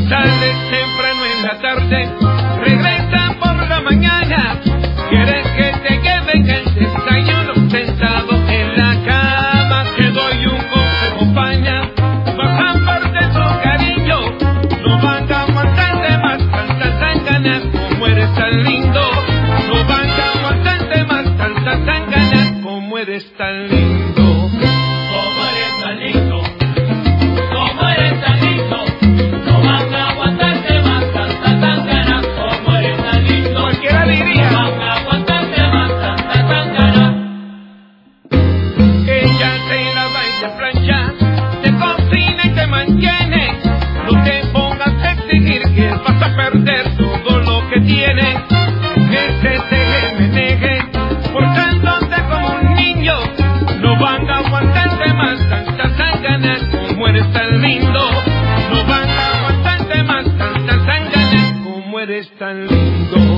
Sales temprano en la tarde, regresa por la mañana. Quieres que te lleven el desayuno sentado en la cama. Te doy un consejo, paña, baja parte tu cariño. No van a aguantarte más tantas sanganas como eres tan lindo. No van a aguantarte más tantas sanganas como eres tan lindo. Como eres tan lindo, como eres tan lindo. No van a aguantarte más tantas sanganas como eres tan lindo. Cualquiera diría. No van a aguantarte más tantas sanganas. Ella te lava y te plancha, te cocina y te mantiene. No te pongas a exigir que vas a perder todo lo que tienes. Ese teje-meneje, portándote como un niño. No van a aguantarte más tantas sanganas como eres tan lindo. No van a aguantarte más tantas sanganas como eres tan lindo.